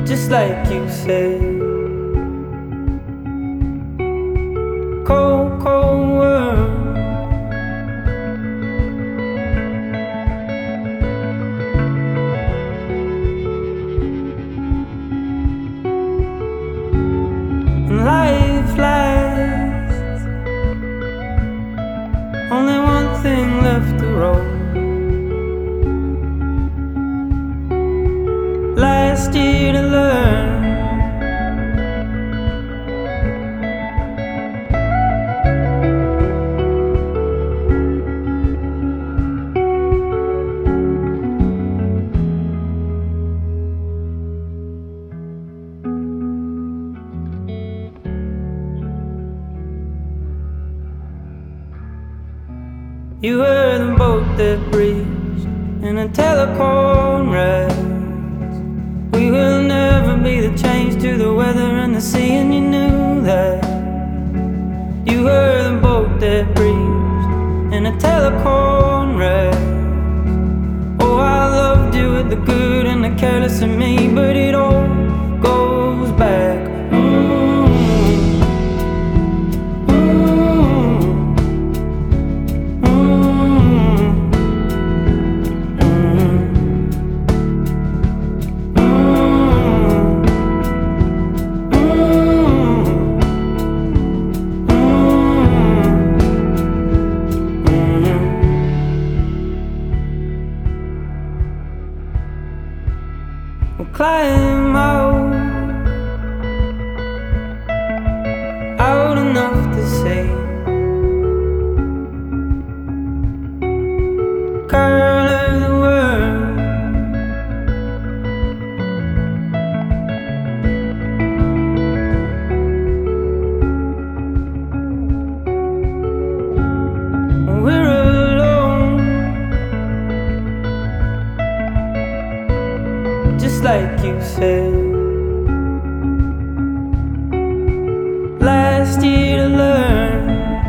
just like you said. Cold, cold world. And life lasts. Only one thing left to roll. Last year to learn. You were the boat that breached in a telephone rest. We will never be the change to the weather and the sea, and you knew that. You were the boat that breached in a telephone rest. Oh, I loved you with the good and the careless in me, but it all goes back. We'll climb out enough to see. Curl of the world. We're alone, just like you said. Last year to learn.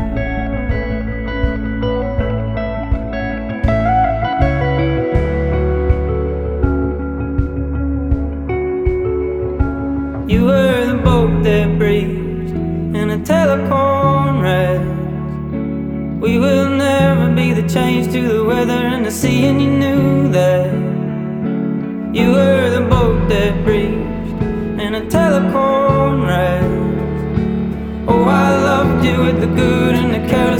You were the boat that breached in a telephone rest. We will never be the change to the weather and the sea, and you knew that. You were the boat that breached in a telephone rest. Oh, I loved you with the good and the careless.